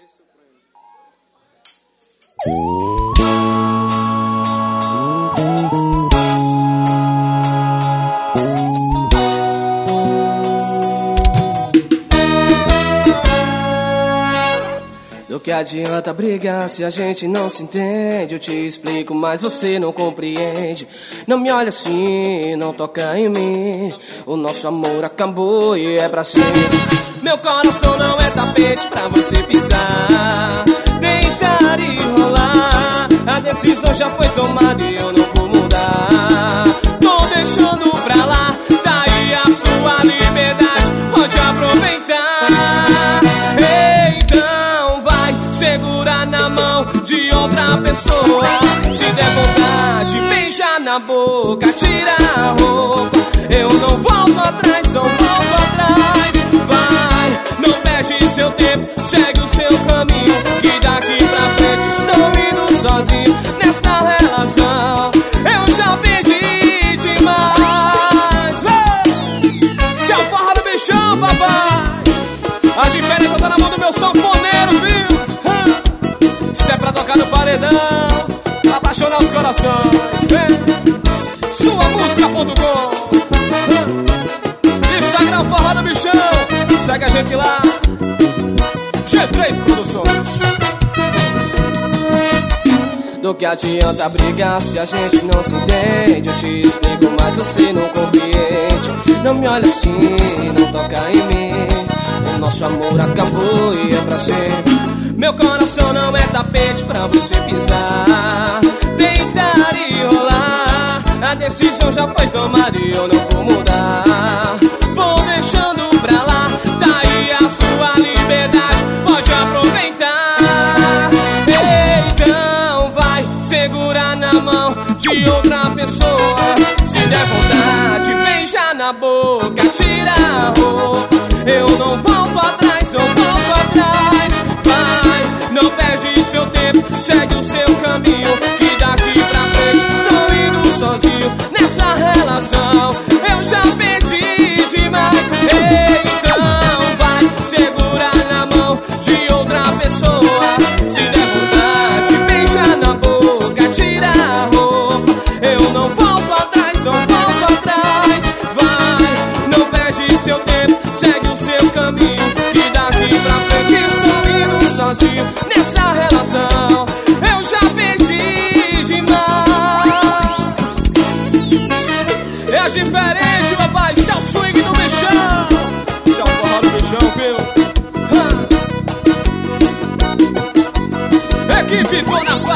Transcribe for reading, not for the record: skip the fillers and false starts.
Do que adianta brigar se a gente não se entende? Eu te explico, mas você não compreende. Não me olha assim, não toca em mim. O nosso amor acabou e é pra sempre. Meu coração não é tapete pra você pisar, deitar e rolar. A decisão já foi tomada e eu não vou mudar. Tô deixando pra lá, daí a sua liberdade, pode aproveitar. Então vai, segura na mão de outra pessoa. Se der vontade, beija na boca, tira a roupa. Eu não volto atrás, não volto atrás. Vai, não perde seu tempo, segue o seu caminho, que daqui pra frente estou indo sozinho nessa relação. Eu já perdi demais. Se é o forró do bichão, papai, a diferença tá na mão do meu sanfoneiro, viu? Se é pra tocar no paredão, apaixonar os corações, suamusica.com, Instagram Forró do Bichão, segue a gente lá, G3 Produções. Do que adianta brigar se a gente não se entende? Eu te explico, mas você não compreende. Não me olha assim, não toca em mim. O nosso amor acabou e é pra sempre. Meu coração não é tapete pra você pisar, deitar e rolar. A decisão já foi tomada e eu não vou mudar. Vou deixando pra lá, daí a sua liberdade, pode aproveitar. Então vai, segura na mão de outra pessoa. Se der vontade, beija na boca, tira a roupa. Eu não volto atrás, eu volto atrás. Vai, não perde seu tempo, segue o seu caminho, que daqui pra frente estou indo sozinho nessa relação. Eu já perdi demais. Então vai, segura na mão de outra pessoa. Se der vontade, beija na boca, tira a roupa. Eu não volto atrás, não volto atrás. Vai, não perde seu tempo, segue o seu caminho, que daqui pra frente estou indo sozinho nessa relação. Eu já perdi demais. É diferente, papai, esse é o swing do bichão, esse é o forró do bichão, viu? Equipe Dona